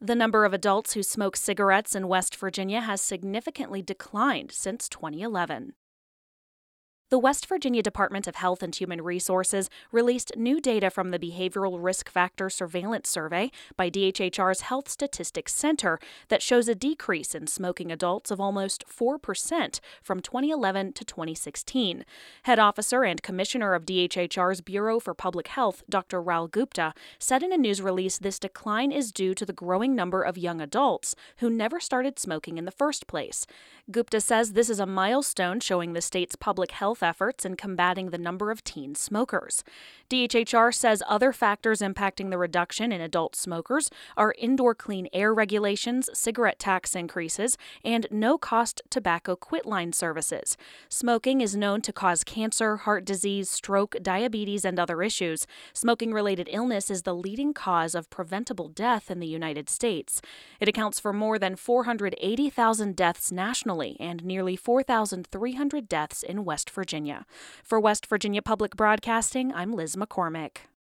The number of adults who smoke cigarettes in West Virginia has significantly declined since 2011. The West Virginia Department of Health and Human Resources released new data from the Behavioral Risk Factor Surveillance Survey by DHHR's Health Statistics Center that shows a decrease in smoking adults of almost 4% from 2011 to 2016. Head officer and commissioner of DHHR's Bureau for Public Health, Dr. Ral Gupta, said in a news release this decline is due to the growing number of young adults who never started smoking in the first place. Gupta says this is a milestone showing the state's public health efforts in combating the number of teen smokers. DHHR says other factors impacting the reduction in adult smokers are indoor clean air regulations, cigarette tax increases, and no-cost tobacco quitline services. Smoking is known to cause cancer, heart disease, stroke, diabetes, and other issues. Smoking-related illness is the leading cause of preventable death in the United States. It accounts for more than 480,000 deaths nationally and nearly 4,300 deaths in West Virginia. For West Virginia Public Broadcasting, I'm Liz McCormick.